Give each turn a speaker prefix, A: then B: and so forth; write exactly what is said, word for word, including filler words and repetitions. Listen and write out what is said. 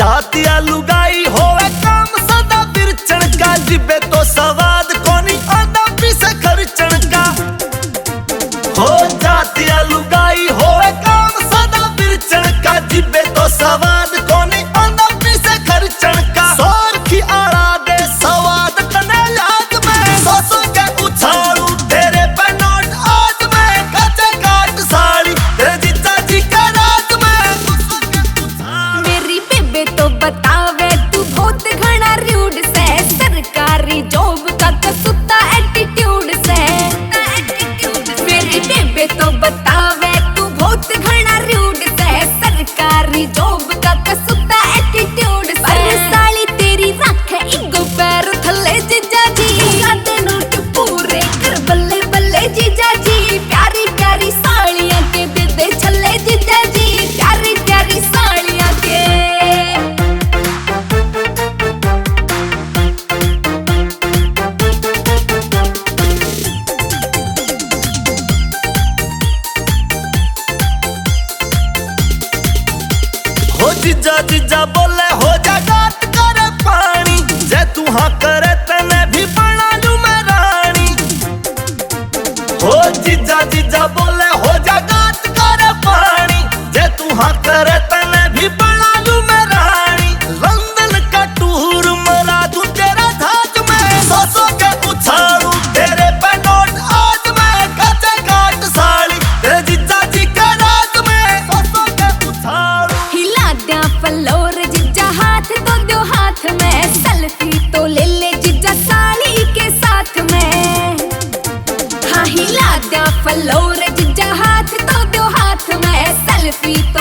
A: जातिया लुगाई होवे काम सदा बिरचण का जिबे तो सवाद कोनी आदा पीसे खर्चण का हो जातिया लुगाई होवे काम सदा बिरचण का जिबे तो सवाद कोनी आदा पीसे खर्चण का सोर की आड़ा दे सवाद कने याद में सो सो के उछालू तेरे पे नोट आज में कच्चे काट साड़ी तेरे जीजा जी के राज में
B: मेरी बेबे तो बतावे तू बहुत घना रूड से सरकारी जॉब का कसूता एटीट्यूड से मेरी बेबे तो बतावे तू बहुत घना रूड से सरकारी जॉब का कसूता एटीट्यूड से पर साली तेरी रख इगो पैर थले जीजा जी काटे नोट पूरे कर बल्ले बल्ले जीजा जी प्यारी प्यारी सालियां के दे दे छल्ले जीजा जी प्यारी प्यारी सालियां के
A: हो जीजा जीजा बोले हो जा गात करे पानी जे तू हाँ करे तने भी बना लूं मैं रानी हो जीजा जीजा बोले हो जा गात करे पानी जे तू हाँ करे तने भी बना लूं मैं रानी लंदन का टूर मरा दूं तेरा धाज में सो सो के उछालू तेरे पे नोट आज में कच्चे काट साड़ी तेरे जीजा जी के राज में सो सो के उछालू
B: हिला द्या फलोर जीजा हाथ तो दो हाथ में सेल्फी तो ले ले जीजा साली के साथ में हाँ हिला द्या फलोर जीजा हाथ तो दो हाथ में सेल्फी